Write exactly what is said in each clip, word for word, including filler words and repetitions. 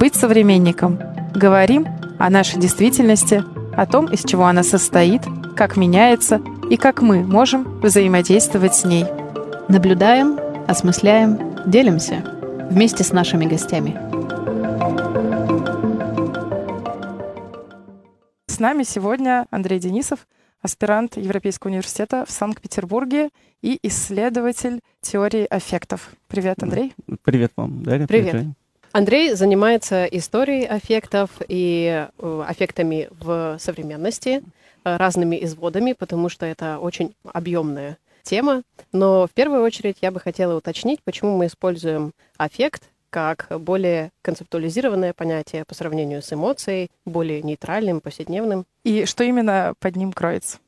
быть современником. Говорим о нашей действительности, о том, из чего она состоит, как меняется и как мы можем взаимодействовать с ней. Наблюдаем, осмысляем, делимся вместе с нашими гостями. С нами сегодня Андрей Денисов, аспирант Европейского университета в Санкт-Петербурге и исследователь теории аффектов. Привет, Андрей. Привет вам, Дарья. Привет. Привет. Андрей занимается историей аффектов и аффектами в современности, разными изводами, потому что это очень объемная тема. Но в первую очередь я бы хотела уточнить, почему мы используем аффект как более концептуализированное понятие по сравнению с эмоцией, более нейтральным, повседневным. И что именно под ним кроется?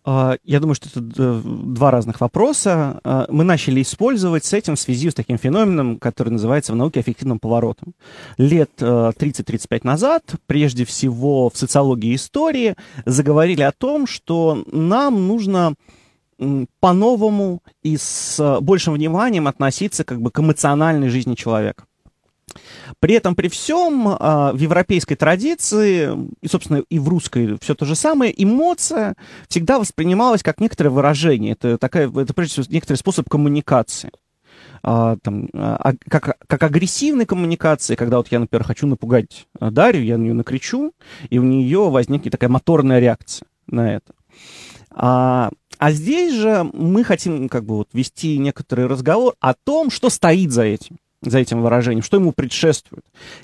Я думаю, что это два разных вопроса. Мы начали использовать с этим в связи с таким феноменом, который называется в науке аффективным поворотом. Лет тридцать-тридцать пять назад, прежде всего в социологии и истории, заговорили о том, что нам нужно по-новому и с большим вниманием относиться как бы к эмоциональной жизни человека. При этом, при всем, в европейской традиции, и, собственно, и в русской все то же самое, эмоция всегда воспринималась как некоторое выражение. Это, такая, это прежде всего, некоторый способ коммуникации. Там, как, как агрессивной коммуникации, когда вот я, например, хочу напугать Дарью, я на нее накричу, и у нее возникнет такая моторная реакция на это. А, а здесь же мы хотим как бы вот вести некоторый разговор о том, что стоит за этим. за этим выражением, что ему предшествует,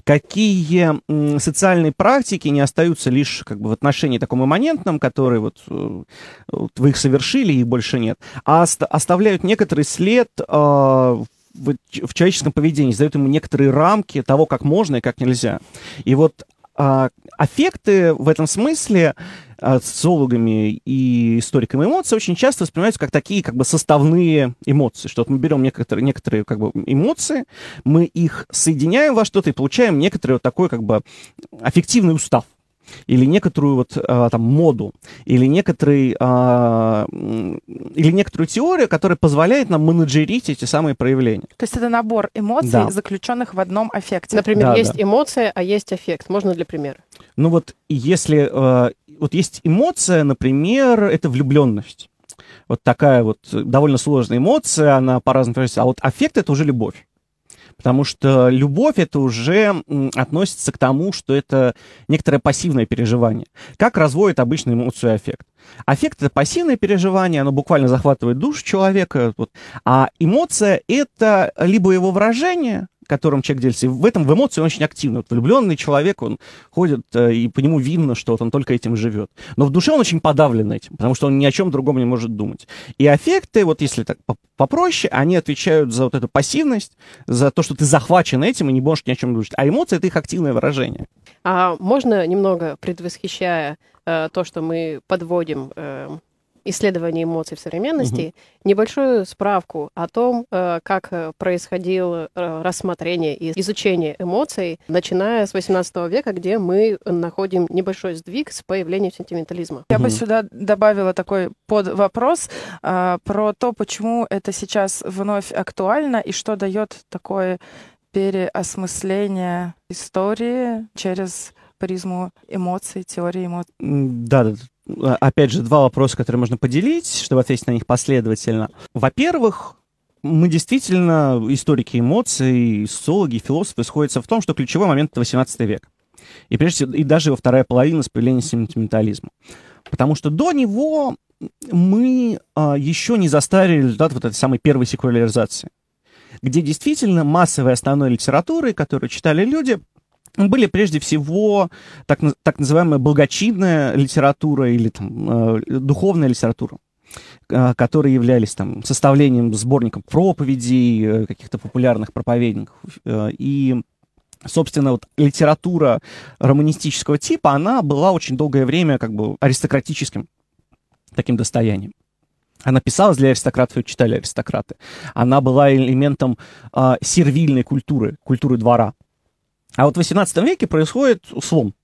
какие м, социальные практики не остаются лишь как бы в отношении таком имманентном, который вот, вот вы их совершили, и больше нет, а ост- оставляют некоторый след э, в, в человеческом поведении, задают ему некоторые рамки того, как можно и как нельзя. И вот э, аффекты в этом смысле социологами и историками эмоций очень часто воспринимаются как такие как бы составные эмоции, что вот мы берем некоторые, некоторые как бы эмоции, мы их соединяем во что-то и получаем некоторый вот такой как бы аффективный устав, или некоторую вот а, там моду, или некоторый а, или некоторую теорию, которая позволяет нам менеджерить эти самые проявления. То есть это набор эмоций, да, заключенных в одном аффекте. Например, да, есть да. эмоция, а есть аффект. Можно для примера? Ну вот если а, вот есть эмоция, например, это влюбленность. Вот такая вот довольно сложная эмоция, она по-разному выражается. А вот аффект — это уже любовь. Потому что любовь — это уже м, относится к тому, что это некоторое пассивное переживание. Как разводит обычно эмоцию и аффект? Аффект — это пассивное переживание, оно буквально захватывает душу человека. Вот. А эмоция — это либо его выражение, которым человек делится. И в этом, в эмоции он очень активный. Вот влюбленный человек, он ходит, э, и по нему видно, что вот он только этим живет. Но в душе он очень подавлен этим, потому что он ни о чем другом не может думать. И аффекты, вот если так попроще, они отвечают за вот эту пассивность, за то, что ты захвачен этим и не можешь ни о чем думать. А эмоции — это их активное выражение. А можно немного, предвосхищая э, то, что мы подводим э, исследование эмоций в современности, угу. небольшую справку о том, э, как происходило э, рассмотрение и изучение эмоций, начиная с восемнадцатого века, где мы находим небольшой сдвиг с появлением сентиментализма. Я угу. бы сюда добавила такой подвопрос э, про то, почему это сейчас вновь актуально и что дает такое переосмысление истории через призму эмоций, теории эмоций. Да, да. Опять же, два вопроса, которые можно поделить, чтобы ответить на них последовательно. Во-первых, мы действительно, историки эмоций, социологи, философы, сходятся в том, что ключевой момент — это восемнадцатый век. И прежде всего, и даже его вторая половина с появлением сентиментализма. Потому что до него мы а, еще не застали результат вот этой самой первой секуляризации, где действительно массовой основной литературой, которую читали люди, были прежде всего так, так называемая благочинная литература или там, э, духовная литература, э, которые являлись там, составлением сборников проповедей, э, каких-то популярных проповедников. Э, и, собственно, вот литература романистического типа, она была очень долгое время как бы аристократическим таким достоянием. Она писалась для аристократов, ее читали аристократы. Она была элементом э, сервильной культуры, культуры двора. А вот в восемнадцатом веке происходит слом.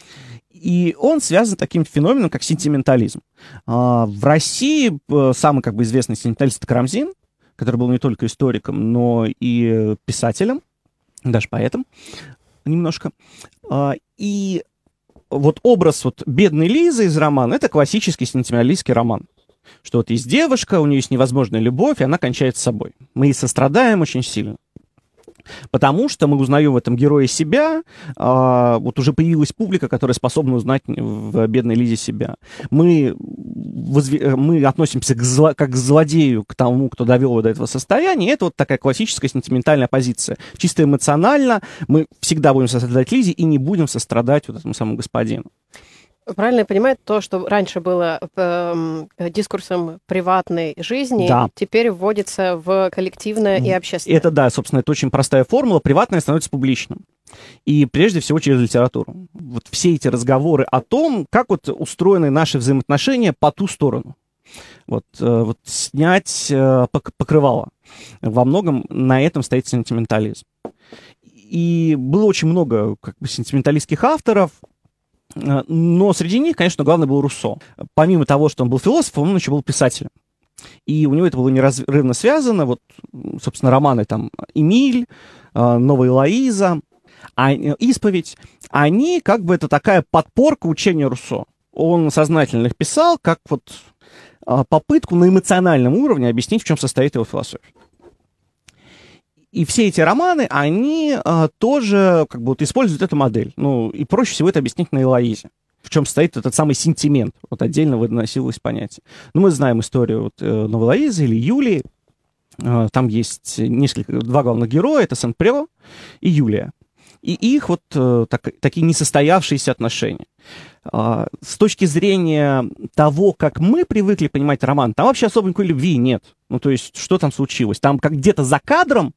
И он связан с таким феноменом, как сентиментализм. А, в России самый как бы известный сентименталист — это Карамзин, который был не только историком, но и писателем, даже поэтом. немножко. И вот образ вот бедной Лизы из романа — это классический сентименталистский роман. Что вот есть девушка, у нее есть невозможная любовь, и она кончает с собой. Мы ей сострадаем очень сильно. Потому что мы узнаем в этом герое себя, а, вот уже появилась публика, которая способна узнать в бедной Лизе себя. Мы, возве... мы относимся к зло... как к злодею, к тому, кто довел его до этого состояния. И это вот такая классическая сентиментальная позиция. Чисто эмоционально мы всегда будем сострадать Лизе и не будем сострадать вот этому самому господину. Правильно я понимаю, то, что раньше было э, дискурсом приватной жизни, да. теперь вводится в коллективное и общественное. Это, да, собственно, это очень простая формула. Приватное становится публичным. И прежде всего через литературу. Вот все эти разговоры о том, как вот устроены наши взаимоотношения по ту сторону. Вот, э, вот снять э, покрывало. Во многом на этом стоит сентиментализм. И было очень много как бы сентименталистских авторов, но среди них, конечно, главный был Руссо. Помимо того, что он был философом, он еще был писателем. И у него это было неразрывно связано. Вот, собственно, романы там «Эмиль», «Новая Лоиза», «Исповедь». Они как бы это такая подпорка учения Руссо. Он сознательно их писал как вот попытку на эмоциональном уровне объяснить, в чем состоит его философия. И все эти романы, они а, тоже как бы вот используют эту модель. Ну, и проще всего это объяснить на Элоизе. В чем стоит этот самый сентимент. Вот отдельно выносилось понятие. Ну, мы знаем историю вот, э, Новой Лоизы или Юлии. Э, там есть несколько, два главных героя. Это Сен-Прё и Юлия. И их вот э, так, такие несостоявшиеся отношения. Э, с точки зрения того, как мы привыкли понимать роман, там вообще особо никакой любви нет. Ну, то есть, что там случилось? Там как где-то за кадром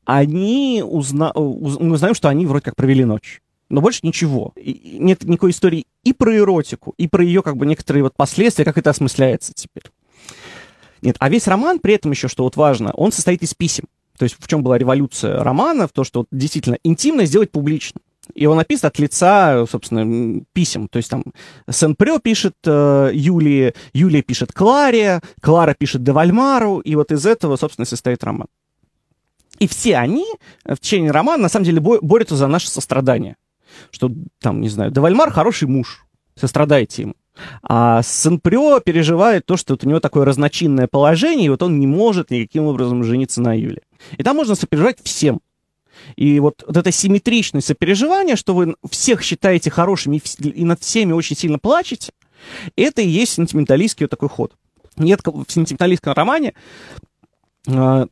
они узна... уз... мы узнаем, что они вроде как провели ночь. Но больше ничего. И нет никакой истории и про эротику, и про ее как бы некоторые вот последствия, как это осмысляется теперь. Нет, а весь роман при этом еще, что вот важно, он состоит из писем. То есть в чем была революция романа, в том, что вот действительно интимно сделать публично. И он написан от лица, собственно, писем. То есть там Сен-Прё пишет э, Юлии, Юлия пишет Кларе, Клара пишет де Вальмару, и вот из этого, собственно, состоит роман. И все они в течение романа, на самом деле, бо- борются за наше сострадание. Что там, не знаю, де Вальмар хороший муж, сострадайте ему. А Сен-Прё переживает то, что вот у него такое разночинное положение, и вот он не может никаким образом жениться на Юле. И там можно сопереживать всем. И вот, вот это симметричное сопереживание, что вы всех считаете хорошими и, и над всеми очень сильно плачете, это и есть сентименталистский вот такой ход. Нет в сентименталистском романе, э, э,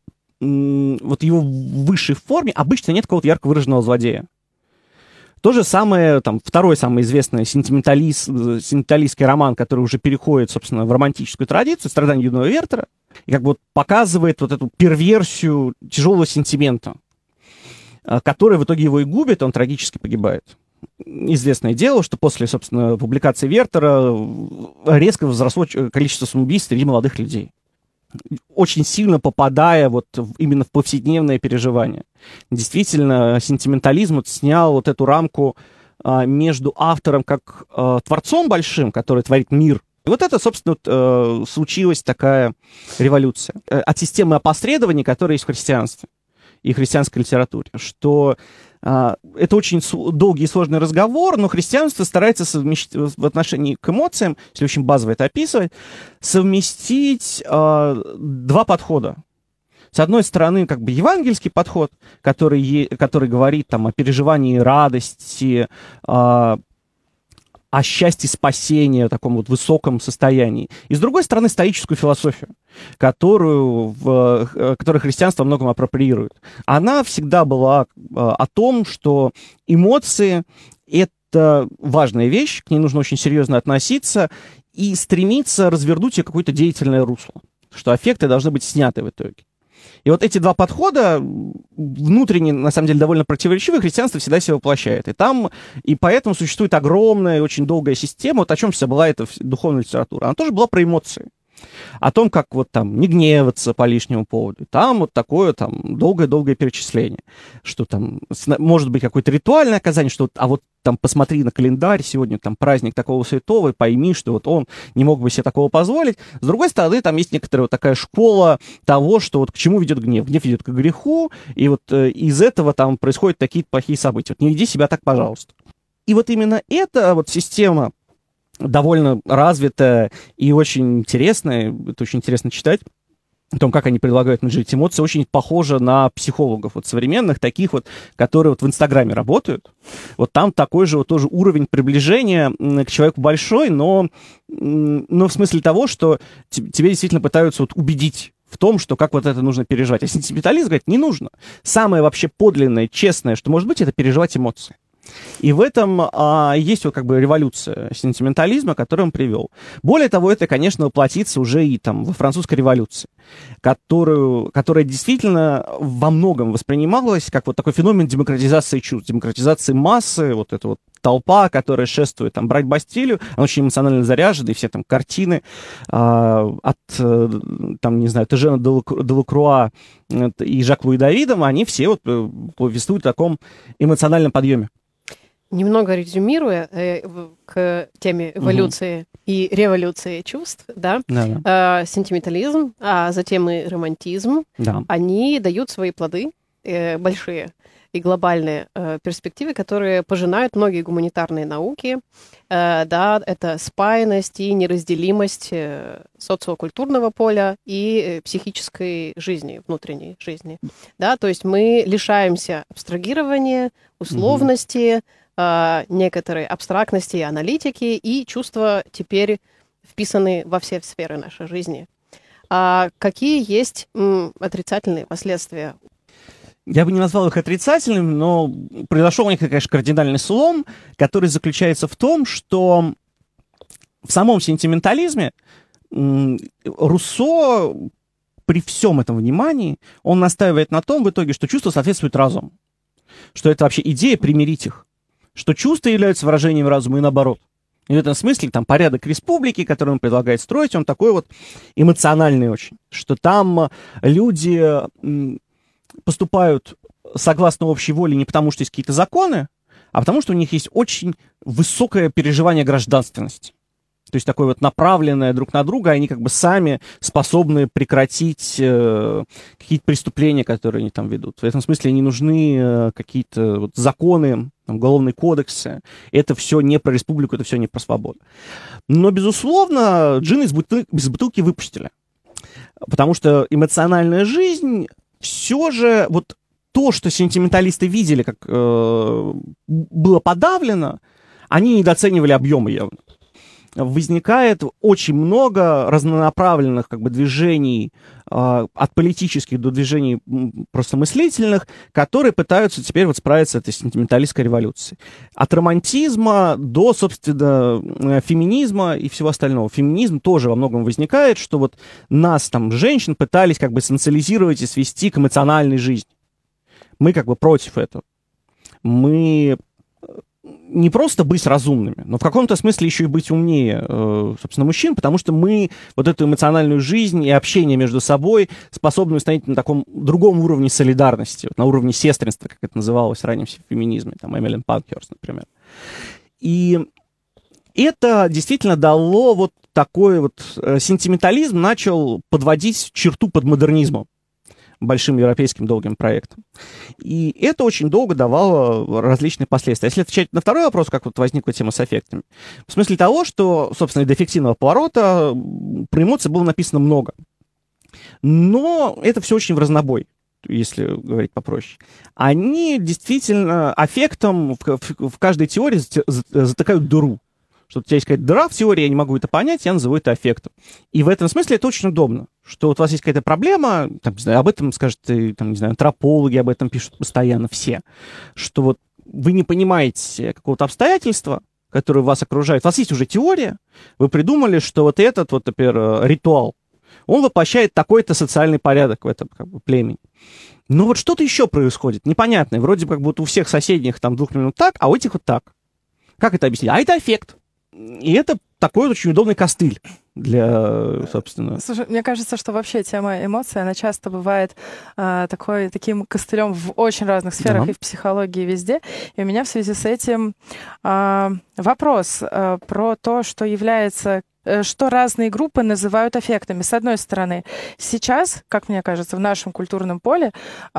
вот его в высшей форме, обычно нет какого-то ярко выраженного злодея. То же самое, там, второй самый известный сентименталист, сентименталистский роман, который уже переходит, собственно, в романтическую традицию, «Страдания юного Вертера», и как бы вот показывает вот эту перверсию тяжелого сентимента, который в итоге его и губит, он трагически погибает. Известное дело, что после, собственно, публикации Вертера резко возросло количество самоубийств среди молодых людей, очень сильно попадая вот именно в повседневное переживание. Действительно, сентиментализм вот снял вот эту рамку а, между автором как а, творцом большим, который творит мир. И вот это, собственно, вот, а, случилась такая революция от системы опосредования, которая есть в христианстве и христианской литературе, что а, это очень су- долгий и сложный разговор, но христианство старается совместить в отношении к эмоциям, если очень базово это описывать, совместить а, два подхода. С одной стороны, как бы евангельский подход, который, е- который говорит там, о переживании радости, а, о счастье спасения, в таком вот высоком состоянии. И с другой стороны, стоическую философию, которую, в, которую христианство во многом апроприирует. Она всегда была о том, что эмоции — это важная вещь, к ней нужно очень серьезно относиться и стремиться развернуть ее какое-то деятельное русло, что аффекты должны быть сняты в итоге. И вот эти два подхода, внутренне, на самом деле, довольно противоречивые, христианство всегда себя воплощает. И там, и поэтому существует огромная, очень долгая система, вот о чем вся была эта духовная литература. Она тоже была про эмоции. о том, как вот там не гневаться по лишнему поводу. Там вот такое там долгое-долгое перечисление, что там может быть какое-то ритуальное оказание, что вот, а вот там посмотри на календарь, сегодня там праздник такого святого, и пойми, что вот он не мог бы себе такого позволить. С другой стороны, там есть некоторая вот такая школа того, что вот к чему ведет гнев. Гнев ведет к греху, и вот э, из этого там происходят такие плохие события. Вот не веди себя так, пожалуйста. И вот именно эта вот система довольно развитая и очень интересная, это очень интересно читать, о том, как они предлагают менеджерить эмоции, очень похоже на психологов вот современных, таких вот, которые вот в Инстаграме работают. Вот там такой же вот тоже уровень приближения к человеку большой, но, но в смысле того, что тебе действительно пытаются вот убедить в том, что как вот это нужно переживать. А сентиментализм говорит, не нужно. Самое вообще подлинное, честное, что может быть, это переживать эмоции. И в этом а, есть вот как бы революция сентиментализма, которую он привел. Более того, это, конечно, воплотится уже и там во французской революции, которую, которая действительно во многом воспринималась как вот такой феномен демократизации чувств, демократизации массы, вот эта вот толпа, которая шествует там брать Бастилию, она очень эмоционально заряжена, и все там картины а, от, там, не знаю, Тежена де Лакруа и Жак-Луи Давидом, они все вот повествуют о таком эмоциональном подъеме. Немного резюмируя э, в, к теме эволюции угу. и революции чувств, да, да. Э, сентиментализм, а затем и романтизм, да. они дают свои плоды э, большие и глобальные э, перспективы, которые пожинают многие гуманитарные науки. Э, да, это спаянность и неразделимость э, социокультурного поля и э, психической жизни, внутренней жизни. Да, то есть мы лишаемся абстрагирования, условности, угу. некоторой абстрактности и аналитики, и чувства теперь вписаны во все сферы нашей жизни. А какие есть м, отрицательные последствия? Я бы не назвал их отрицательными, но произошел некий, конечно, кардинальный слом, который заключается в том, что в самом сентиментализме м, Руссо при всем этом внимании, он настаивает на том в итоге, что чувства соответствуют разуму, что это вообще идея примирить их, что чувства являются выражением разума и наоборот. И в этом смысле там порядок республики, который он предлагает строить, он такой вот эмоциональный очень, что там люди поступают согласно общей воле не потому, что есть какие-то законы, а потому, что у них есть очень высокое переживание гражданственности. То есть такое вот направленное друг на друга, они как бы сами способны прекратить э, какие-то преступления, которые они там ведут. В этом смысле не нужны э, какие-то вот законы, там, уголовные кодексы. Это все не про республику, это все не про свободу. Но, безусловно, джин из, бутылки, из бутылки выпустили. Потому что эмоциональная жизнь все же... вот то, что сентименталисты видели, как э, было подавлено, они недооценивали объемы явно. Возникает очень много разнонаправленных как бы, движений, э, от политических до движений просто мыслительных, которые пытаются теперь вот справиться с этой сентименталистской революцией. От романтизма до, собственно, феминизма и всего остального. Феминизм тоже во многом возникает, что вот нас, там, женщин, пытались как бы социализировать и свести к эмоциональной жизни. Мы как бы против этого. Мы... не просто быть разумными, но в каком-то смысле еще и быть умнее, э, собственно, мужчин, потому что мы вот эту эмоциональную жизнь и общение между собой способны установить на таком другом уровне солидарности, вот, на уровне сестринства, как это называлось в раннем феминизме, там, Эмилин Панкхерст, например. И это действительно дало вот такой вот э, сентиментализм, начал подводить черту под модернизмом, большим европейским долгим проектом. И это очень долго давало различные последствия. Если отвечать на второй вопрос, как вот возникла тема с аффектами, в смысле того, что, собственно, до эффективного поворота про эмоции было написано много. Но это все очень в разнобой, если говорить попроще. Они действительно аффектом в, в, в каждой теории затыкают дыру. Что у тебя есть какая-то дыра в теории, я не могу это понять, я назову это аффектом. И в этом смысле это очень удобно, что вот у вас есть какая-то проблема, там, не знаю, об этом скажут, там, не знаю, антропологи об этом пишут постоянно все, что вот вы не понимаете какого-то обстоятельства, которое вас окружает, у вас есть уже теория, вы придумали, что вот этот вот, например, ритуал, он воплощает такой-то социальный порядок в этом как бы, племени. Но вот что-то еще происходит, непонятное, вроде как будто у всех соседних там двух минут так, а у этих вот так. Как это объяснить? А это аффект. И это такой очень удобный костыль для, собственно... Слушай, мне кажется, что вообще тема эмоций, она часто бывает э, такой, таким костылем в очень разных сферах, да. И в психологии, и везде. И у меня в связи с этим э, вопрос э, про то, что является... что разные группы называют аффектами. С одной стороны, сейчас, как мне кажется, в нашем культурном поле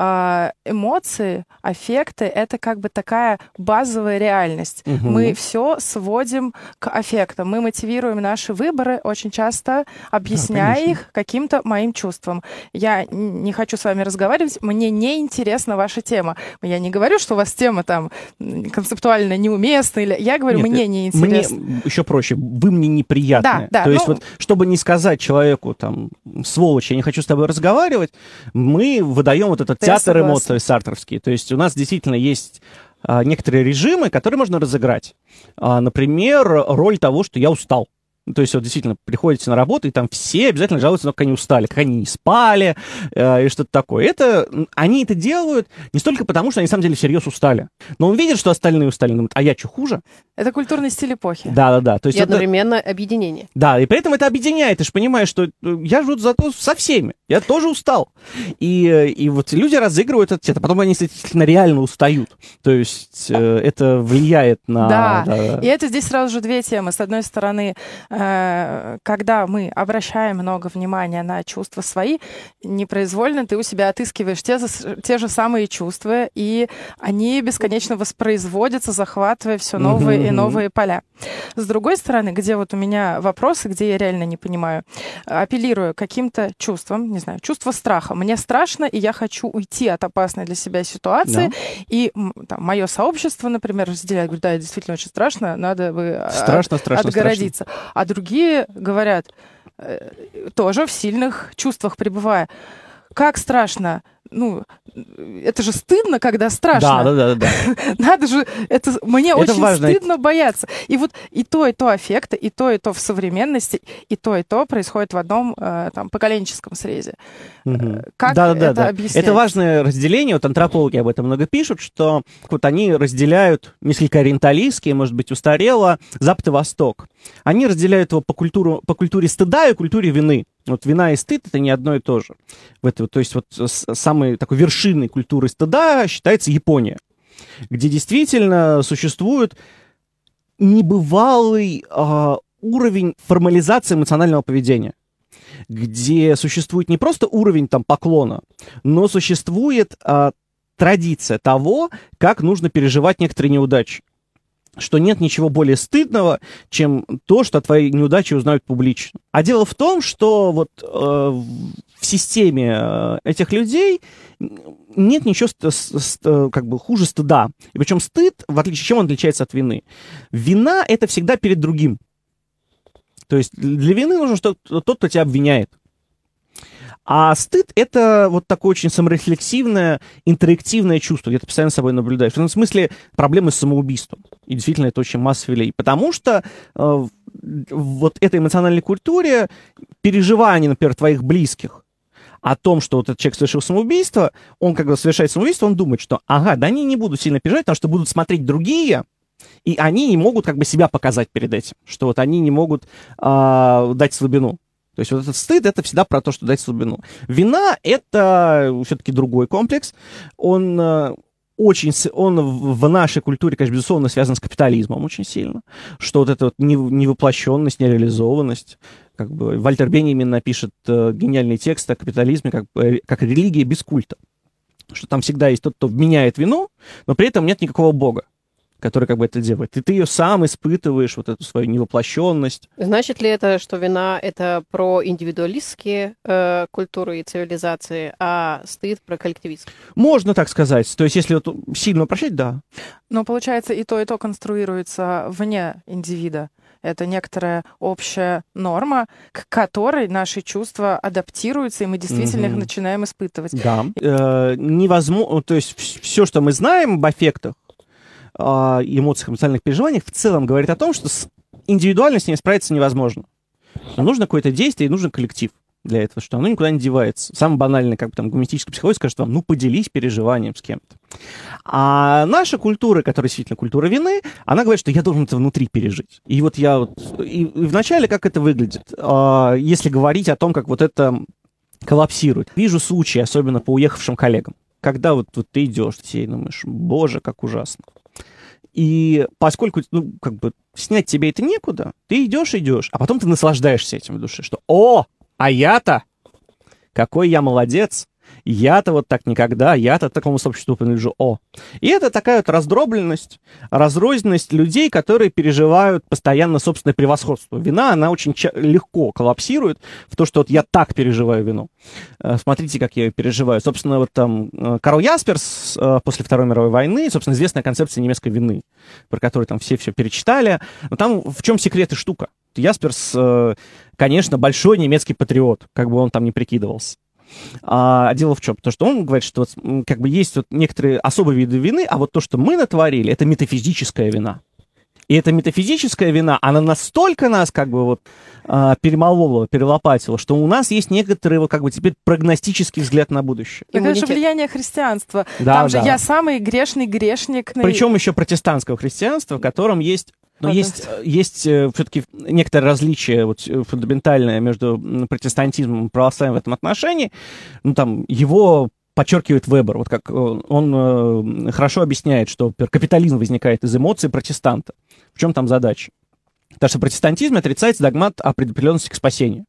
эмоции, аффекты — это как бы такая базовая реальность. Угу. Мы все сводим к аффектам. Мы мотивируем наши выборы очень часто, объясняя да, их каким-то моим чувствам. Я не хочу с вами разговаривать, мне не интересна ваша тема. Я не говорю, что у вас тема там концептуально неуместна, или я говорю, Нет, мне не интересно. Мне еще проще, вы мне неприятны. Да. Да, То ну... есть вот, чтобы не сказать человеку, там, сволочь, я не хочу с тобой разговаривать, мы выдаем вот этот да, театр эмоций сартровский. То есть у нас действительно есть а, некоторые режимы, которые можно разыграть. А, например, роль того, что я устал. То есть вот действительно приходите на работу, и там все обязательно жалуются, как они устали, как они не спали э, и что-то такое. Это, они это делают не столько потому, что они на самом деле всерьез устали, но он видит, что остальные устали, думает, а я что, хуже? Это культурный стиль эпохи. Да-да-да. То есть и это... одновременно объединение. Да, и при этом это объединяет. Ты же понимаешь, что я живу зато со всеми. Я тоже устал. И, и вот люди разыгрывают это, а потом они действительно реально устают. То есть э, это влияет на... Да. да, и это здесь сразу же две темы. С одной стороны, э, когда мы обращаем много внимания на чувства свои, непроизвольно ты у себя отыскиваешь те, те же самые чувства, и они бесконечно воспроизводятся, захватывая все новые mm-hmm. и новые поля. С другой стороны, где вот у меня вопросы, где я реально не понимаю, апеллирую к каким-то чувствам, не знаю, чувство страха. Мне страшно, и я хочу уйти от опасной для себя ситуации, да. И там, мое сообщество, например, разделяет, говорит, да, действительно очень страшно, надо бы страшно, от, страшно, отгородиться. Страшно. А другие говорят, э, тоже в сильных чувствах пребывая, как страшно, ну, это же стыдно, когда страшно. Да, да, да, да. Надо же, это мне это очень важно. Стыдно бояться. И вот и то, и то аффекты, и то, и то в современности, и то, и то происходит в одном э, там поколенческом срезе. Угу. Как да, это да, да. объяснять? Это важное разделение. Вот антропологи об этом много пишут, что вот они разделяют несколько ориенталистски, может быть, устарело, Запад и Восток. Они разделяют его по, культуру, по культуре стыда и культуре вины. Вот вина и стыд — это не одно и то же. В это, то есть вот самой такой вершиной культуры стыда считается Япония, где действительно существует небывалый э, уровень формализации эмоционального поведения, где существует не просто уровень там, поклона, но существует э, традиция того, как нужно переживать некоторые неудачи. Что нет ничего более стыдного, чем то, что твои неудачи узнают публично. А дело в том, что вот э, в системе э, этих людей нет ничего ст- ст- как бы хуже стыда. И причем стыд, в отличие, чем он отличается от вины? Вина — это всегда перед другим. То есть для вины нужен что- тот, кто тебя обвиняет. А стыд — это вот такое очень саморефлексивное, интерактивное чувство, где ты постоянно с собой наблюдаешь. В этом смысле проблемы с самоубийством. И действительно, это очень массовый людей. Потому что э, вот этой эмоциональной культуре переживания, например, твоих близких о том, что вот этот человек совершил самоубийство, он, когда совершает самоубийство, он думает, что ага, да они не будут сильно переживать, потому что будут смотреть другие, и они не могут как бы себя показать перед этим, что вот они не могут э, дать слабину. То есть вот этот стыд — это всегда про то, что дать слабину. Вина — это все-таки другой комплекс. Он э, очень, он в нашей культуре, конечно, безусловно, связан с капитализмом очень сильно. Что вот эта вот невоплощенность, нереализованность. Как бы Вальтер Беньямин напишет э, гениальный текст о капитализме как, как религия без культа. Что там всегда есть тот, кто вменяет вину, но при этом нет никакого бога, который как бы это делает. И ты ее сам испытываешь, вот эту свою невоплощенность. Значит ли это, что вина — это про индивидуалистские э, культуры и цивилизации, а стыд про коллективистские? Можно так сказать. То есть если вот сильно упрощать, да. Но получается, и то, и то конструируется вне индивида. Это некоторая общая норма, к которой наши чувства адаптируются, и мы действительно mm-hmm. их начинаем испытывать. Да. Э, невозможно, то есть все, что мы знаем об аффектах, эмоциях, эмоциональных переживаниях, в целом говорит о том, что с индивидуально с ними справиться невозможно. Но нужно какое-то действие и нужен коллектив. для этого, что оно никуда не девается. Самый банальный, как бы там, гуманистический психолог скажет вам, ну, поделись переживанием с кем-то. А наша культура, которая действительно культура вины, она говорит, что я должен это внутри пережить. И вот я вот... И, и вначале как это выглядит? А, если говорить о том, как вот это коллапсирует. Вижу случаи, особенно по уехавшим коллегам, когда вот, вот ты идешь, и думаешь, боже, как ужасно. И поскольку, ну, как бы, снять тебе это некуда, ты идешь, идешь, а потом ты наслаждаешься этим в душе, что «О, а я-то, какой я молодец, я-то вот так никогда, я-то такому сообществу принадлежу, о». И это такая вот раздробленность, разрозненность людей, которые переживают постоянно собственное превосходство. Вина, она очень ча- легко коллапсирует в то, что вот я так переживаю вину. Смотрите, как я ее переживаю. Собственно, вот там Карл Ясперс после Второй мировой войны, собственно, известная концепция немецкой вины, про которую там все все перечитали. Но там в чем секрет и штука? Ясперс, конечно, большой немецкий патриот, как бы он там ни прикидывался. А дело в чем? То, что он говорит, что вот, как бы есть вот некоторые особые виды вины, а вот то, что мы натворили, это метафизическая вина. И эта метафизическая вина, она настолько нас как бы вот а, перемолола, перелопатила, что у нас есть некоторые вот как бы теперь прогностический взгляд на будущее. Это же влияние христианства. Да, Там же да. я самый грешный грешник. Причем еще протестантского христианства, в котором есть... Но вот есть, есть э, все-таки некоторое различие вот, фундаментальное между протестантизмом и православием в этом отношении. Ну, там, его подчеркивает Вебер. Вот как он э, хорошо объясняет, что например, капитализм возникает из эмоций протестанта. В чем там задача? Потому что в протестантизме отрицается догмат о предопределенности к спасению.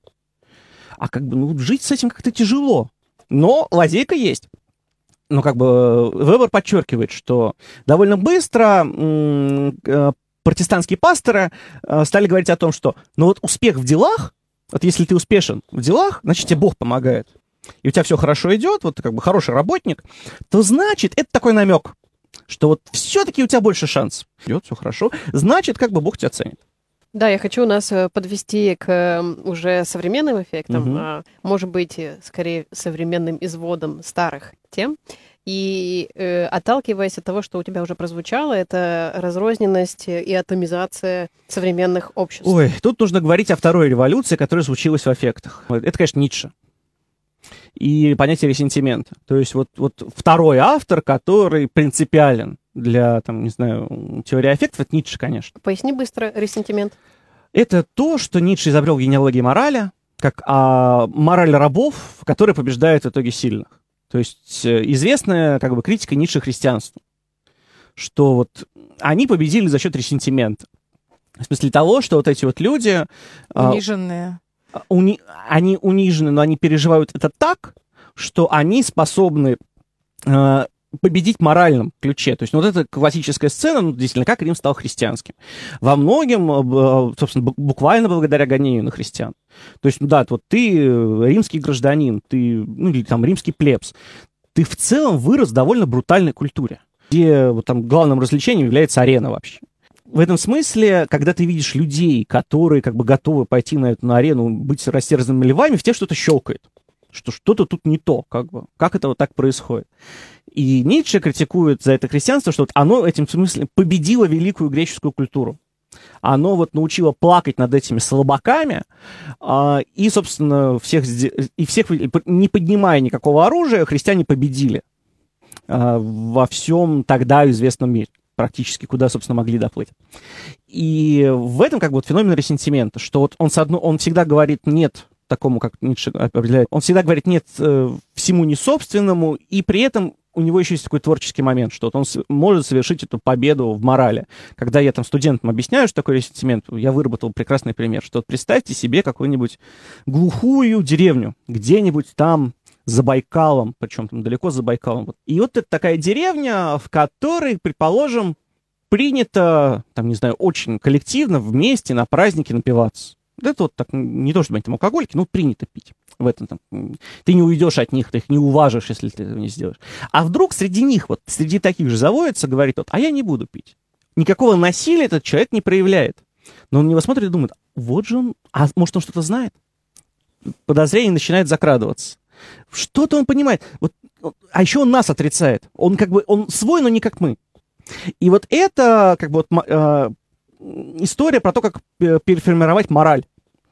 А как бы ну, жить с этим как-то тяжело. Но лазейка есть. Но как бы Вебер подчеркивает, что довольно быстро... М- э, протестантские пасторы э, стали говорить о том, что ну вот успех в делах, вот если ты успешен в делах, значит тебе Бог помогает, и у тебя все хорошо идет, вот ты как бы хороший работник, то значит, это такой намек, что вот все-таки у тебя больше шансов. Идет, все хорошо, значит, как бы Бог тебя ценит. Да, я хочу нас подвести к уже современным эффектам, Угу. а, может быть, скорее современным изводом старых тем. И э, отталкиваясь от того, что у тебя уже прозвучало, это разрозненность и атомизация современных обществ. Ой, тут нужно говорить о второй революции, которая случилась в аффектах. Это, конечно, Ницше. И понятие ресентимента. То есть вот, вот второй автор, который принципиален для, там, не знаю, теории аффектов, это Ницше, конечно. Поясни быстро ресентимент. Это то, что Ницше изобрел в генеалогии морали, как а, мораль рабов, которая побеждает в итоге сильных. То есть известная как бы критика Ницше христианства, что вот они победили за счет ресентимента. В смысле того, что вот эти вот люди... Униженные. А, уни, они унижены, но они переживают это так, что они способны а, победить в моральном ключе. То есть ну, вот эта классическая сцена, ну, действительно, как Рим стал христианским. Во многом, собственно, буквально благодаря гонению на христиан. То есть, ну да, вот ты римский гражданин, ты, ну или там римский плебс, ты в целом вырос в довольно брутальной культуре, где вот там главным развлечением является арена вообще. В этом смысле, когда ты видишь людей, которые как бы готовы пойти на эту на арену, быть растерзанными львами, в тебе что-то щелкает, что что-то тут не то, как бы, как это вот так происходит. И Ницше критикует за это христианство, что вот оно этим смысле победило великую греческую культуру. Оно вот научило плакать над этими слабаками, а, и, собственно, всех, и всех, не поднимая никакого оружия, христиане победили а, во всем тогда известном мире, практически, куда, собственно, могли доплыть. И в этом как бы вот феномен ресентимента, что вот он, с одно, он всегда говорит «нет» такому, как Ницше определяет, он всегда говорит «нет» э, всему несобственному, и при этом у него еще есть такой творческий момент, что вот он с- может совершить эту победу в морали. Когда я там студентам объясняю, что такое ресентимент, я выработал прекрасный пример, что вот представьте себе какую-нибудь глухую деревню, где-нибудь там за Байкалом, причем там далеко за Байкалом. Вот. И вот это такая деревня, в которой, предположим, принято, там, не знаю, очень коллективно вместе на празднике напиваться. Это вот так, не то чтобы они там алкоголики, но принято пить. В этом там, ты не уйдешь от них, ты их не уважишь, если ты этого не сделаешь. А вдруг среди них, вот среди таких же заводится, говорит тот, а я не буду пить. Никакого насилия этот человек не проявляет. Но он на него смотрит и думает, вот же он, а может он что-то знает? Подозрение начинает закрадываться. Что-то он понимает. Вот, а еще он нас отрицает. Он как бы, он свой, но не как мы. И вот это как бы вот, э, история про то, как переформировать мораль.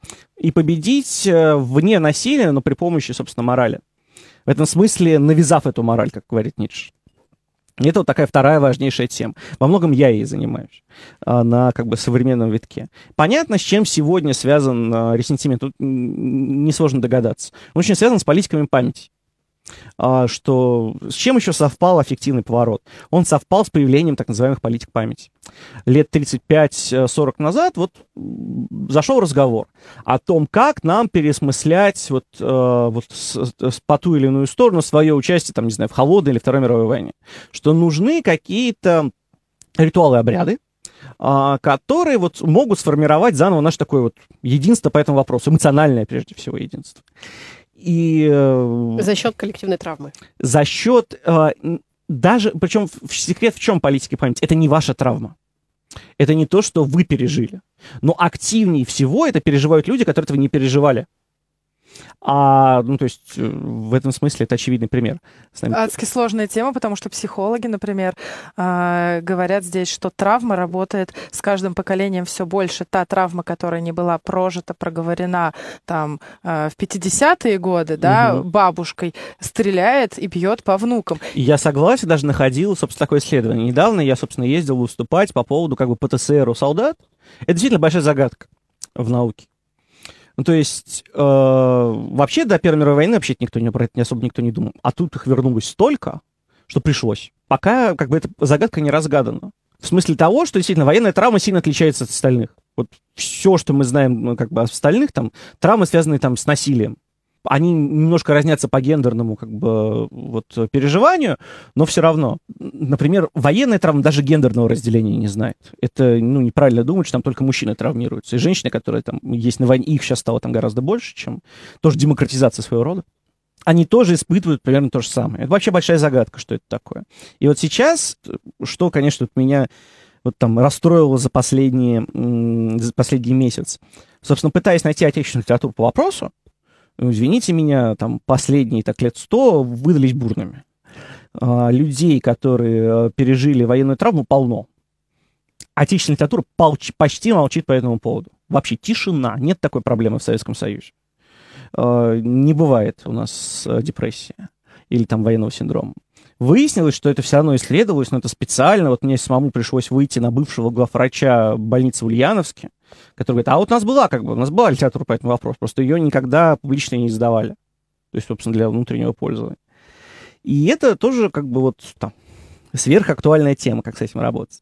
и победить вне насилия, но при помощи, собственно, морали. В этом смысле навязав эту мораль, как говорит Ницше. И это вот такая вторая важнейшая тема. Во многом я ей занимаюсь а, на как бы современном витке. Понятно, с чем сегодня связан а, ресентимент, тут несложно догадаться. Он очень связан с политиками памяти. А, что, с чем еще совпал аффективный поворот? Он совпал с появлением так называемых политик памяти. Лет тридцать пять сорок назад вот зашел разговор о том, как нам переосмыслять вот, э, вот с, с, по ту или иную сторону свое участие, там, не знаю, в Холодной или Второй мировой войне. Что нужны какие-то ритуалы, обряды, э, которые вот могут сформировать заново наше такое вот единство по этому вопросу, эмоциональное прежде всего единство. И, э, за счет коллективной травмы. За счет э, даже, причем секрет в чем политики памяти? Это не ваша травма. Это не то, что вы пережили. Но активнее всего это переживают люди, которые этого не переживали. А, ну, то есть, в этом смысле это очевидный пример. Адски сложная тема, потому что психологи, например, э, говорят здесь, что травма работает с каждым поколением все больше. Та травма, которая не была прожита, проговорена там э, в пятидесятые годы, да, угу. бабушкой, стреляет и бьет по внукам. Я согласен, даже находил, собственно, такое исследование. Недавно я, собственно, ездил выступать по поводу как бы ПТСР у солдат. Это действительно большая загадка в науке. Ну, то есть, э, вообще до Первой мировой войны вообще никто не, про это не особо никто не думал. А тут их вернулось столько, что пришлось. Пока как бы эта загадка не разгадана. В смысле того, что действительно военная травма сильно отличается от остальных. Вот все, что мы знаем ну, как бы от остальных, там, травмы, связанные там с насилием. Они немножко разнятся по гендерному как бы, вот, переживанию, но все равно. Например, военная травма даже гендерного разделения не знает. Это ну, неправильно думать, что там только мужчины травмируются. И женщины, которые там есть на войне, их сейчас стало там гораздо больше, чем тоже демократизация своего рода. Они тоже испытывают примерно то же самое. Это вообще большая загадка, что это такое. И вот сейчас, что, конечно, вот меня вот там расстроило за последние, за последний месяц, собственно, пытаясь найти отечественную литературу по вопросу, извините меня, там последние так лет сто выдались бурными. А, людей, которые пережили военную травму, полно. Отечественная литература полч- почти молчит по этому поводу. Вообще тишина. Нет такой проблемы в Советском Союзе. А, не бывает у нас депрессия или там военного синдрома. Выяснилось, что это все равно исследовалось, но это специально. Вот мне самому пришлось выйти на бывшего главврача больницы в Ульяновске, который говорит, а вот у нас была, как бы, у нас была литература по этому вопросу, просто ее никогда публично не издавали. То есть, собственно, для внутреннего пользования. И это тоже, как бы, вот там, сверхактуальная тема, как с этим работать.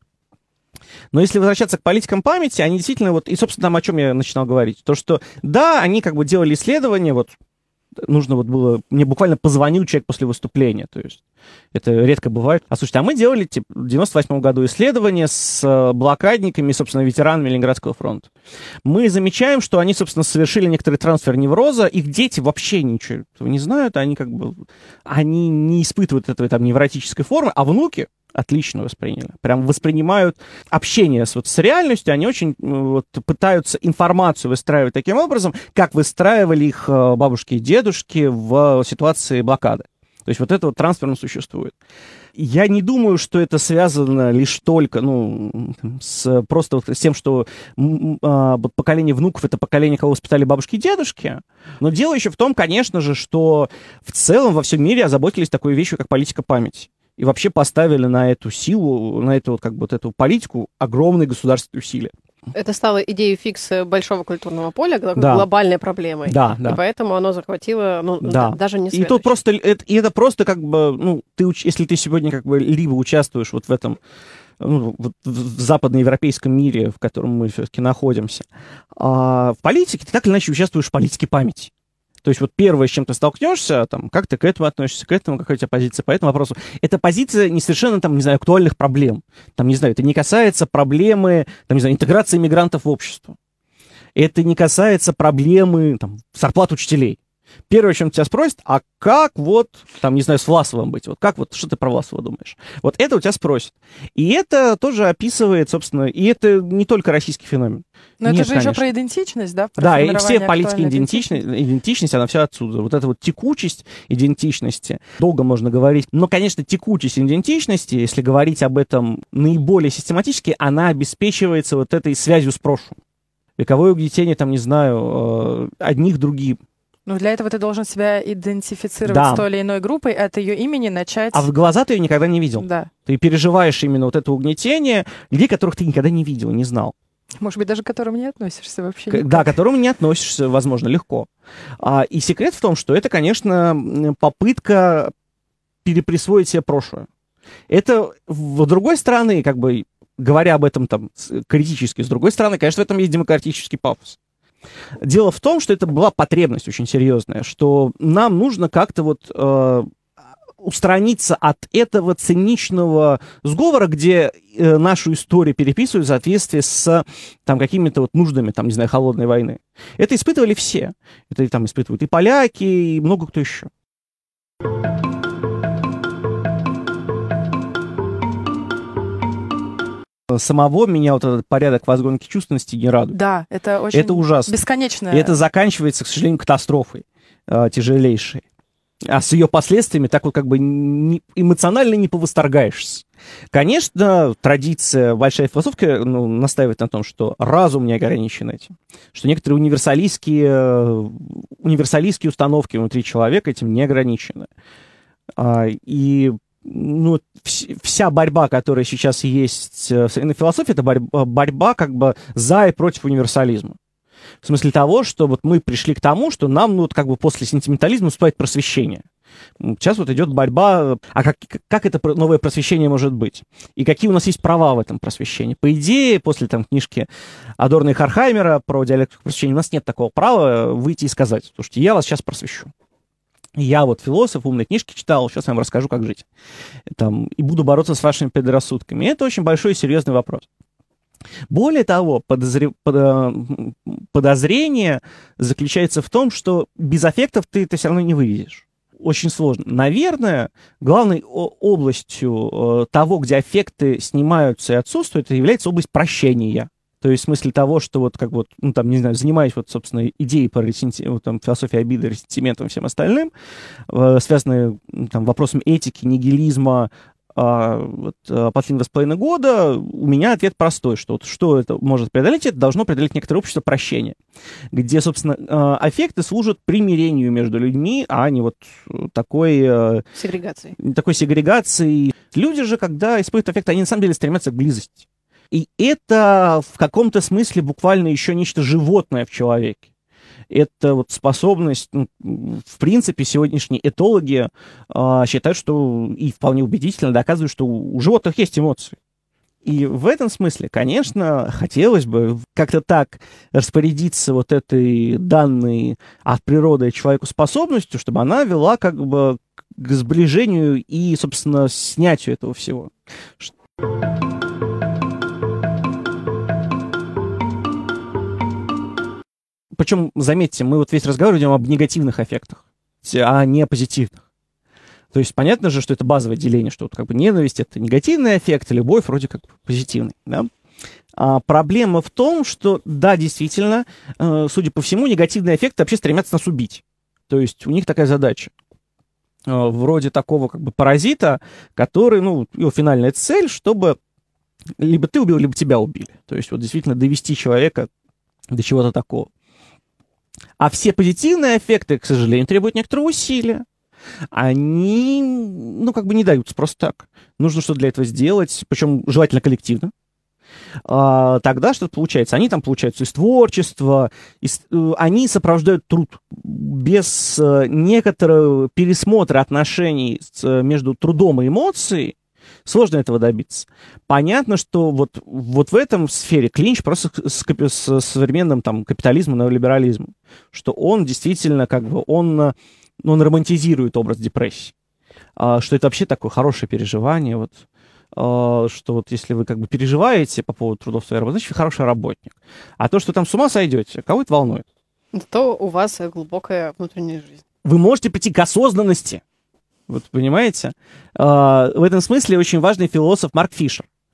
Но если возвращаться к политикам памяти, они действительно, вот, и, собственно, там, о чем я начинал говорить, то, что, да, они, как бы, делали исследования, вот, нужно вот было, мне буквально позвонил человек после выступления, то есть это редко бывает. А слушайте, а мы делали типа, в девяносто восьмом году исследования с блокадниками, собственно, ветеранами Ленинградского фронта. Мы замечаем, что они, собственно, совершили некоторый трансфер невроза, их дети вообще ничего этого не знают, они как бы, они не испытывают этой там невротической формы, а внуки отлично восприняли. Прям воспринимают общение с, вот, с реальностью, они очень вот, пытаются информацию выстраивать таким образом, как выстраивали их бабушки и дедушки в ситуации блокады. То есть вот это вот трансферно существует. Я не думаю, что это связано лишь только ну, с, просто вот с тем, что а, поколение внуков — это поколение, кого воспитали бабушки и дедушки. Но дело еще в том, конечно же, что в целом во всем мире озаботились такой вещью, как политика памяти. И вообще поставили на эту силу, на эту, как бы, вот эту политику огромные государственные усилия. Это стало идеей фикс большого культурного поля, да. глобальной проблемой. Да, да. И поэтому оно захватило, ну, да. даже не следующее. И, тут просто, это, и это просто как бы, ну, ты, если ты сегодня как бы либо участвуешь вот в этом, ну, вот в западноевропейском мире, в котором мы все-таки находимся, а в политике, ты так или иначе участвуешь в политике памяти. То есть вот первое, с чем ты столкнешься, там, как ты к этому относишься, к этому, какая у тебя позиция по этому вопросу. Это позиция не совершенно, там, не знаю, актуальных проблем. Там, не знаю, это не касается проблемы, там, не знаю, интеграции мигрантов в общество. Это не касается проблемы, там, зарплат учителей. Первое, о чем тебя спросят, а как вот, там, не знаю, с Власовым быть? Вот как вот, что ты про Власова думаешь? Вот это у тебя спросят. И это тоже описывает, собственно, и это не только российский феномен. Но Нет, это же конечно. еще про идентичность, да? Про да, и все политики идентичности, идентичность, она вся отсюда. Вот эта вот текучесть идентичности, долго можно говорить. Но, конечно, текучесть идентичности, если говорить об этом наиболее систематически, она обеспечивается вот этой связью с прошлым. Вековое угнетение, там, не знаю, одних другим. Ну, для этого ты должен себя идентифицировать Да. с той или иной группой, от ее имени начать... А в глаза ты ее никогда не видел. Да. Ты переживаешь именно вот это угнетение людей, которых ты никогда не видел, не знал. Может быть, даже к которым не относишься вообще. К- никак. Да, к которым не относишься, возможно, легко. А, и секрет в том, что это, конечно, попытка переприсвоить себе прошлое. Это, с другой стороны, как бы, говоря об этом там с- критически, с другой стороны, конечно, в этом есть демократический пафос. Дело в том, что это была потребность очень серьезная, что нам нужно как-то вот э, устраниться от этого циничного сговора, где э, нашу историю переписывают в соответствии с там, какими-то вот нуждами, там, не знаю, холодной войны. Это испытывали все. Это там испытывают и поляки, и много кто еще. Самого меня вот этот порядок возгонки чувственности не радует. Да, это очень Это ужасно. бесконечно. И это заканчивается, к сожалению, катастрофой э, тяжелейшей. А с ее последствиями так вот как бы не, эмоционально не повосторгаешься. Конечно, традиция, большая философия ну, настаивает на том, что разум не ограничен этим. Что некоторые универсалистские, э, универсалистские установки внутри человека этим не ограничены. А, и ну, вс- вся борьба, которая сейчас есть в современной философии, это борьба, борьба как бы за и против универсализма. В смысле того, что вот мы пришли к тому, что нам, ну, вот как бы после сентиментализма наступает просвещение. Сейчас вот идет борьба, а как, как это новое просвещение может быть? И какие у нас есть права в этом просвещении? По идее, после там книжки Адорно и Хорхаймера про диалектику просвещения у нас нет такого права выйти и сказать, слушайте, я вас сейчас просвещу. Я вот философ, умные книжки читал, сейчас я вам расскажу, как жить. Там, и буду бороться с вашими предрассудками. И это очень большой и серьезный вопрос. Более того, подозре... под... подозрение заключается в том, что без аффектов ты это все равно не выведешь. Очень сложно. Наверное, главной областью того, где аффекты снимаются и отсутствуют, это является область прощения. То есть в смысле того, что вот как вот, ну там, не знаю, занимаясь вот, собственно, идеей по ресенти... вот, там, философии обиды, ресентиментом и всем остальным, э, связанные там вопросами этики, нигилизма, э, вот, э, последние два с половиной года, у меня ответ простой, что вот, что это может преодолеть, это должно преодолеть некоторое общество прощения, где, собственно, э, аффекты служат примирению между людьми, а не вот такой... Э, Сегрегации. такой сегрегации. Люди же, когда испытывают аффект, они на самом деле стремятся к близости. И это в каком-то смысле буквально еще нечто животное в человеке. Это вот способность, ну, в принципе, сегодняшние этологи э, считают, что и вполне убедительно доказывают, что у, у животных есть эмоции. И в этом смысле, конечно, хотелось бы как-то так распорядиться вот этой данной от природы человеку способностью, чтобы она вела как бы к сближению и, собственно, снятию этого всего. Причем, заметьте, мы вот весь разговор идем об негативных эффектах, а не о позитивных. То есть понятно же, что это базовое деление, что вот как бы ненависть — это негативный эффект, а любовь вроде как позитивный. Да? А проблема в том, что, да, действительно, э, судя по всему, негативные эффекты вообще стремятся нас убить. То есть у них такая задача. Э, вроде такого как бы паразита, который, ну, его финальная цель, чтобы либо ты убил, либо тебя убили. То есть вот действительно довести человека до чего-то такого. А все позитивные эффекты, к сожалению, требуют некоторого усилия. Они, ну, как бы не даются просто так. Нужно что-то для этого сделать, причем желательно коллективно. А, тогда что-то получается. Они там получаются из творчества, из, они сопровождают труд. Без uh, некоторого пересмотра отношений с, между трудом и эмоцией сложно этого добиться. Понятно, что вот, вот в этом сфере клинч просто с, с, с современным там, капитализмом, неолиберализмом, что он действительно как бы, он, он романтизирует образ депрессии, а, что это вообще такое хорошее переживание, вот, а, что вот если вы как бы переживаете по поводу трудов своей работы, значит, вы хороший работник. А то, что там с ума сойдете, кого это волнует? То у вас глубокая внутренняя жизнь. Вы можете прийти к осознанности. Вот, понимаете? Uh, в этом смысле очень важный философ Марк Фишер,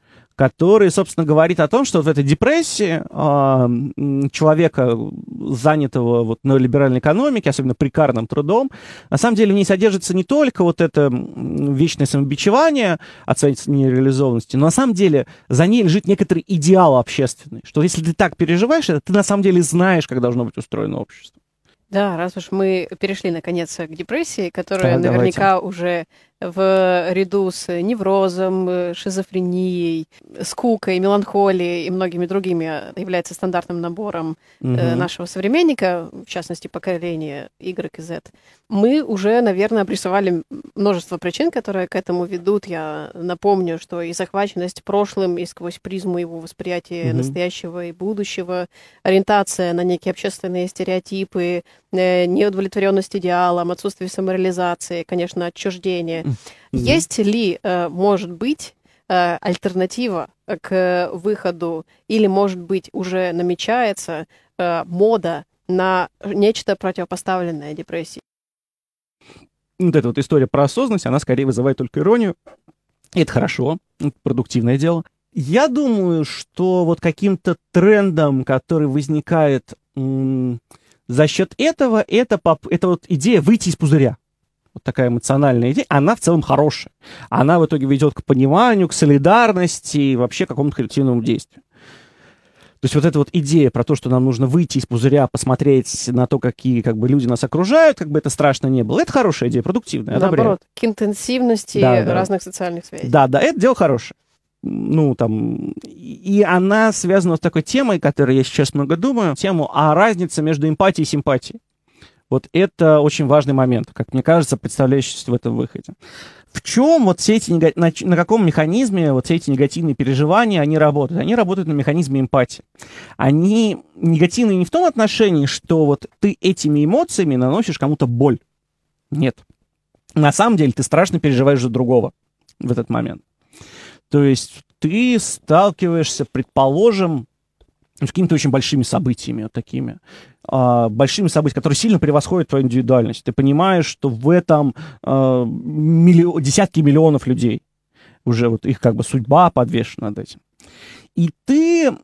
который, собственно, говорит о том, что в этой депрессии э, человека, занятого вот неолиберальной экономике, особенно прекарным трудом, на самом деле в ней содержится не только вот это вечное самобичевание от своей нереализованности, но на самом деле за ней лежит некоторый идеал общественный, что если ты так переживаешь это, ты на самом деле знаешь, как должно быть устроено общество. Да, раз уж мы перешли, наконец, к депрессии, которая да, наверняка давайте. уже в ряду с неврозом, шизофренией, скукой, меланхолией и многими другими является стандартным набором угу. нашего современника, в частности, поколения Y и Z, мы уже, наверное, обрисовали множество причин, которые к этому ведут. Я напомню, что и захваченность прошлым, и сквозь призму его восприятия угу. настоящего и будущего, ориентация на некие общественные стереотипы, неудовлетворенность идеалом, отсутствие самореализации, конечно, отчуждение. Mm-hmm. Есть ли, может быть, альтернатива к выходу, или, может быть, уже намечается мода на нечто противопоставленное депрессии? Вот эта вот история про осознанность, она скорее вызывает только иронию. И это хорошо, это продуктивное дело. Я думаю, что вот каким-то трендом, который возникает м- за счет этого, это, это вот идея выйти из пузыря. Вот такая эмоциональная идея, она в целом хорошая. Она в итоге ведет к пониманию, к солидарности и вообще к какому-то коллективному действию. То есть вот эта вот идея про то, что нам нужно выйти из пузыря, посмотреть на то, какие как бы, люди нас окружают, как бы это страшно не было, это хорошая идея, продуктивная, одобряю. Наоборот, к интенсивности да, да. разных социальных связей. Да, да, это дело хорошее. Ну, там, и она связана с такой темой, которой я сейчас много думаю, тему о разнице между эмпатией и симпатией. Вот это очень важный момент, как мне кажется, представляющийся в этом выходе. В чем вот все эти, на, на каком механизме вот все эти негативные переживания, они работают? Они работают на механизме эмпатии. Они негативные не в том отношении, что вот ты этими эмоциями наносишь кому-то боль. Нет. На самом деле ты страшно переживаешь за другого в этот момент. То есть ты сталкиваешься, предположим, с какими-то очень большими событиями, вот такими, э, большими событиями, которые сильно превосходят твою индивидуальность. Ты понимаешь, что в этом э, миллион, десятки миллионов людей, уже вот их как бы судьба подвешена над этим. И ты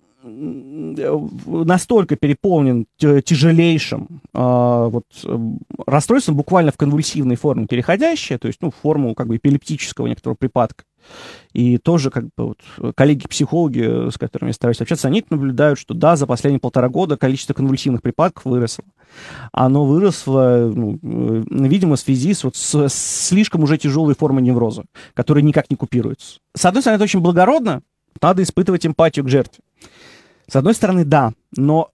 настолько переполнен тяжелейшим э, вот, расстройством, буквально в конвульсивной форме переходящее, то есть ну, в форму как бы эпилептического некоторого припадка. И тоже как бы вот, коллеги-психологи, с которыми я стараюсь общаться, они наблюдают, что да, за последние полтора года количество конвульсивных припадков выросло. Оно выросло, ну, видимо, в связи с, вот, с слишком уже тяжелой формой невроза, которая никак не купируется. С одной стороны, это очень благородно, надо испытывать эмпатию к жертве. С одной стороны, да, но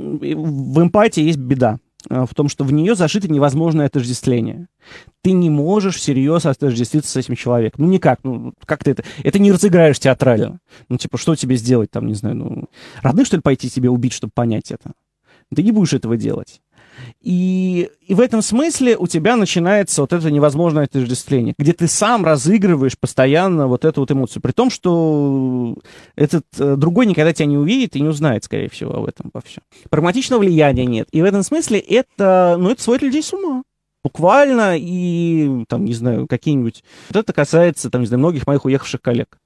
в эмпатии есть беда. В том, что в нее зашито невозможное отождествление. Ты не можешь всерьез отождествиться с этим человеком. Ну, никак. Ну, как ты это... Это не разыграешь театрально. Ну, типа, что тебе сделать, там, не знаю, ну... Родных, что ли, пойти тебе убить, чтобы понять это? Ты не будешь этого делать. И, и в этом смысле у тебя начинается вот это невозможное отождествление, где ты сам разыгрываешь постоянно вот эту вот эмоцию, при том, что этот э, другой никогда тебя не увидит и не узнает, скорее всего, об этом во всем. Прагматичного влияния нет. И в этом смысле это, ну, это сводит людей с ума. Буквально, и, там, не знаю, какие-нибудь... Вот это касается, там, не знаю, многих моих уехавших коллег,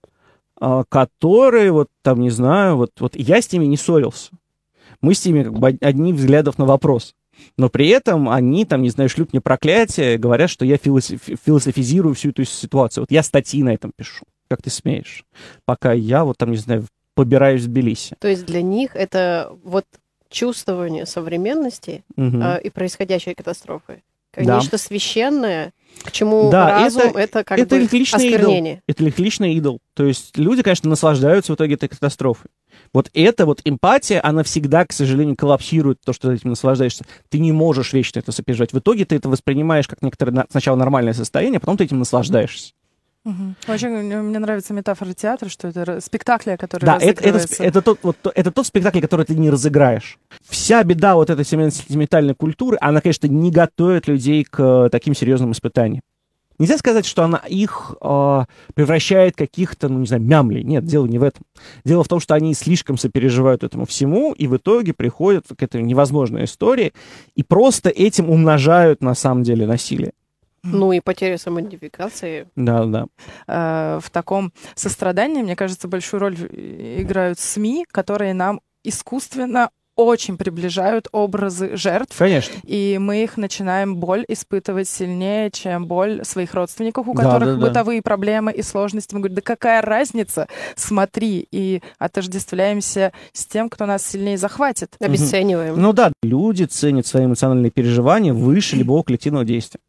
э, которые, вот, там, не знаю, вот, вот я с ними не ссорился. Мы с ними как бы одни взглядов на вопрос. Но при этом они, там, не знаю, шлют мне проклятие, говорят, что я философ- философизирую всю эту ситуацию. Вот я статьи на этом пишу. Как ты смеешь? Пока я, вот там, не знаю, побираюсь в Тбилиси. То есть для них это вот чувствование современности угу. э, и происходящей катастрофы. Как да. нечто священное, к чему да, разум это, это как это бы осквернение. Идол. Это их личный идол. То есть люди, конечно, наслаждаются в итоге этой катастрофой. Вот эта вот эмпатия, она всегда, к сожалению, коллапсирует то, что ты этим наслаждаешься. Ты не можешь вечно это сопереживать. В итоге ты это воспринимаешь как некоторое сначала нормальное состояние, а потом ты этим наслаждаешься. Угу. Очень мне нравится метафора театра, что это спектакль, который да, разыгрывается. Это, это, это, тот, вот, это тот спектакль, который ты не разыграешь. Вся беда вот этой сентиментальной культуры, она, конечно, не готовит людей к таким серьезным испытаниям. Нельзя сказать, что она их э, превращает в каких-то, ну, не знаю, мямлей. Нет, дело не в этом. Дело в том, что они слишком сопереживают этому всему, и в итоге приходят к этой невозможной истории, и просто этим умножают, на самом деле, насилие. Ну и потеря самоидентификации. Да, да. Э, в таком сострадании, мне кажется, большую роль играют СМИ, которые нам искусственно очень приближают образы жертв. Конечно. И мы их начинаем боль испытывать сильнее, чем боль своих родственников, у Да, которых да, да. бытовые проблемы и сложности. Мы говорим, да какая разница? Смотри. И отождествляемся с тем, кто нас сильнее захватит. Обесцениваем. Ну да, люди ценят свои эмоциональные переживания выше любого коллективного действия.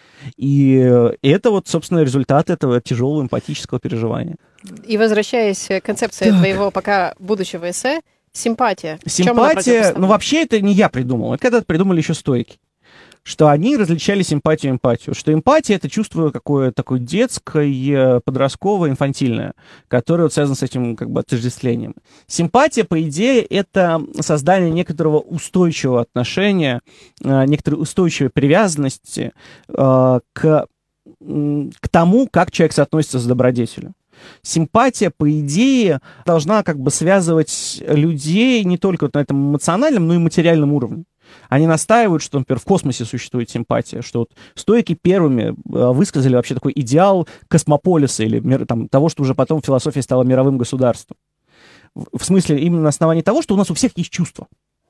И это вот, собственно, результат этого тяжелого эмпатического переживания. И возвращаясь к концепции Так. твоего пока будущего эссе, симпатия. В чем она Симпатия, противопоставлена? ну вообще это не я придумал, это когда-то придумали еще стойки. Что они различали симпатию и эмпатию. Что эмпатия — это чувство какое-то такое детское, подростковое, инфантильное, которое вот связано с этим как бы отождествлением. Симпатия, по идее, это создание некоторого устойчивого отношения, э, некоторой устойчивой привязанности э, к, м, к тому, как человек соотносится с добродетелью. Симпатия, по идее, должна как бы связывать людей не только вот на этом эмоциональном, но и материальном уровне. Они настаивают, что, например, в космосе существует симпатия, что вот стойки первыми высказали вообще такой идеал космополиса или мир, там, того, что уже потом философия стала мировым государством. В смысле, именно на основании того, что у нас у всех есть чувства.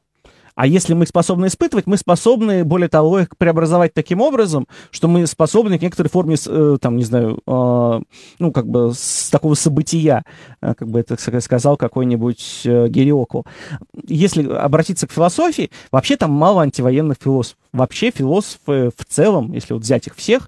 А если мы их способны испытывать, мы способны, более того, их преобразовать таким образом, что мы способны к некоторой форме, э, там, не знаю, э, ну, как бы с такого события, э, как бы это сказал какой-нибудь э, Гериокл. Если обратиться к философии, вообще там мало антивоенных философов. Вообще философы в целом, если вот взять их всех,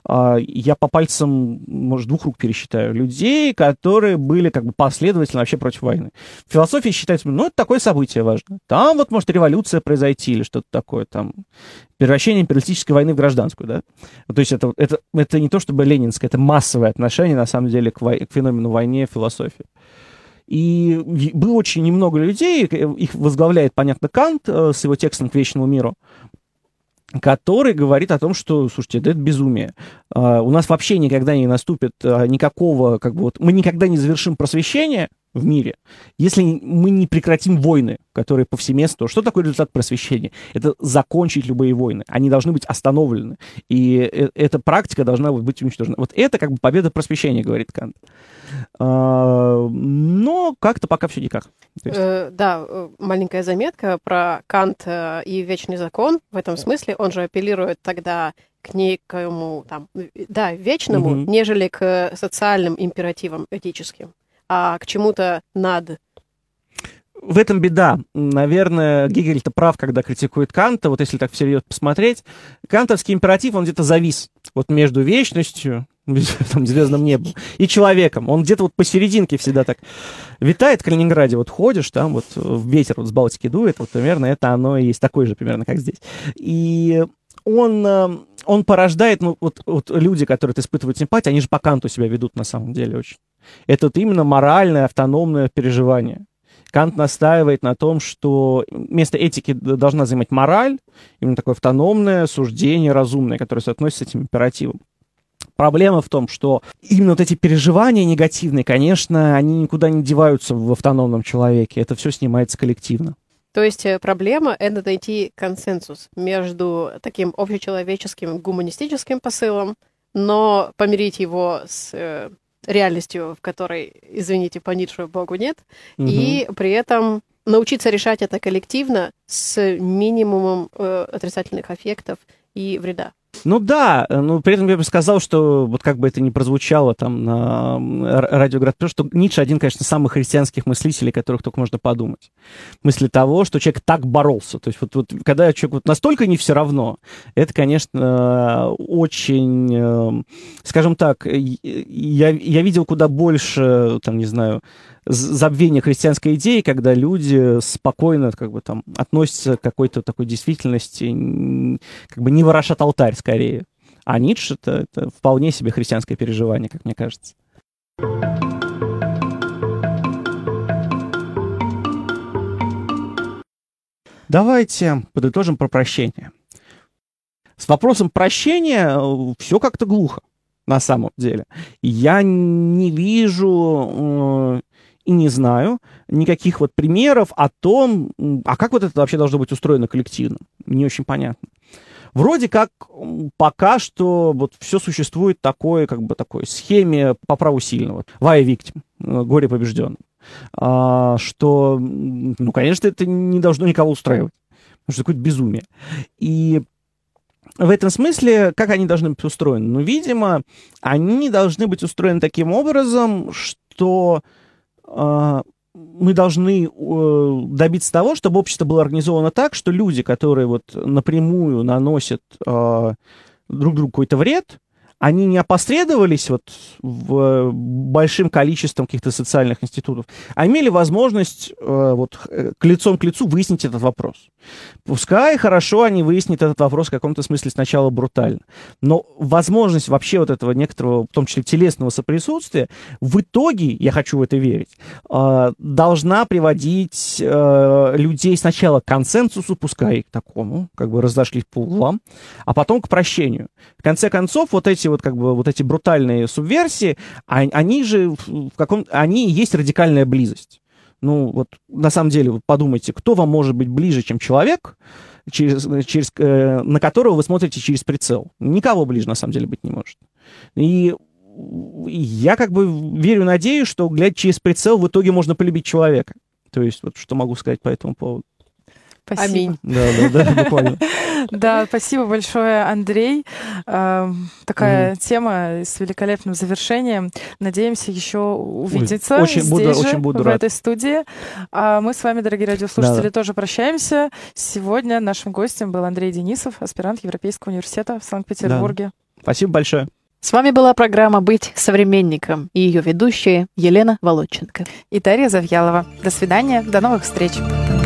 я по пальцам, может, двух рук пересчитаю, людей, которые были как бы последовательно вообще против войны. В философии считается, ну, это такое событие важно. Там вот может революция произойти или что-то такое, там, превращение империалистической войны в гражданскую, да. То есть это, это, это не то чтобы ленинское, это массовое отношение, на самом деле, к, вой- к феномену войны в философии. И было очень немного людей, их возглавляет, понятно, Кант э, с его текстом «К вечному миру», который говорит о том, что, слушайте, это безумие. Uh, у нас вообще никогда не наступит uh, никакого, как бы вот, мы никогда не завершим просвещение в мире, если мы не прекратим войны, которые повсеместно. Что такое результат просвещения? Это закончить любые войны. Они должны быть остановлены. И э- эта практика должна быть уничтожена. Вот это как бы победа просвещения, говорит Кант. Uh, но как-то пока все никак. Есть... Э, да, маленькая заметка про Кант и вечный закон. В этом смысле он же апеллирует тогда к некому, там, да, вечному, mm-hmm. нежели к социальным императивам этическим, а к чему-то над. В этом беда. Наверное, Гегель-то прав, когда критикует Канта. Вот если так всерьез посмотреть, кантовский императив, он где-то завис вот между вечностью, там, звездным небом, и человеком. Он где-то вот посерединке всегда так витает в Калининграде. Вот ходишь, там вот ветер вот с Балтики дует, вот примерно это оно и есть, такое же примерно, как здесь. И он, он порождает, ну, вот, вот люди, которые испытывают симпатию, они же по Канту себя ведут на самом деле очень. Это вот именно моральное, автономное переживание. Кант настаивает на том, что место этики должна занимать мораль, именно такое автономное суждение, разумное, которое соотносится с этим императивом. Проблема в том, что именно вот эти переживания негативные, конечно, они никуда не деваются в автономном человеке. Это все снимается коллективно. То есть проблема — это найти консенсус между таким общечеловеческим гуманистическим посылом, но помирить его с э, реальностью, в которой, извините, по Ницше Богу нет, угу. и при этом научиться решать это коллективно с минимумом э, отрицательных эффектов и вреда. Ну да, но при этом я бы сказал, что вот как бы это ни прозвучало там на радио Град Плюс, что Ницше один, конечно, из самых христианских мыслителей, которых только можно подумать. Мысли того, что человек так боролся. То есть вот, вот когда человек вот настолько не все равно, это, конечно, очень, скажем так, я, я видел куда больше, там, не знаю, забвение христианской идеи, когда люди спокойно как бы, там, относятся к какой-то такой действительности, как бы не ворошат алтарь скорее. А Ницше это, это вполне себе христианское переживание, как мне кажется. Давайте подытожим про прощение. С вопросом прощения все как-то глухо, на самом деле. Я не вижу... И не знаю никаких вот примеров о том, а как вот это вообще должно быть устроено коллективно. Не очень понятно. вроде как пока что вот все существует такой, как бы такой схеме по праву сильного. Why victim? Горе побежденным. А, что, ну, конечно, это не должно никого устраивать. Потому что это какое-то безумие. И в этом смысле, как они должны быть устроены? Ну, видимо, они должны быть устроены таким образом, что э, мы должны э, добиться того, чтобы общество было организовано так, что люди, которые вот напрямую наносят э, друг другу какой-то вред, они не опосредовались вот в большим количеством каких-то социальных институтов, а имели возможность э, вот к лицом к лицу выяснить этот вопрос. Пускай хорошо они выяснят этот вопрос в каком-то смысле сначала брутально, но возможность вообще вот этого некоторого, в том числе телесного соприсутствия, в итоге, я хочу в это верить, э, должна приводить э, людей сначала к консенсусу, пускай к такому, как бы разошлись по углам, а потом к прощению. В конце концов, вот эти вот как бы вот эти брутальные субверсии, они же в каком, они и есть радикальная близость. Ну вот на самом деле вот подумайте, кто вам может быть ближе, чем человек, через, через, э, на которого вы смотрите через прицел? Никого ближе на самом деле быть не может. И я как бы верю, надеюсь, что глядя через прицел в итоге можно полюбить человека. То есть вот что могу сказать по этому поводу. Спасибо. Аминь. Да, да, да, буквально. Да, спасибо большое, Андрей. Такая тема с великолепным завершением. Надеемся еще увидеться здесь же, в этой студии. А мы с вами, дорогие радиослушатели, тоже прощаемся. Сегодня нашим гостем был Андрей Денисов, аспирант Европейского университета в Санкт-Петербурге. Спасибо большое. С вами была программа «Быть современником» и ее ведущие Елена Володченко и Дарья Завьялова. До свидания, до новых встреч.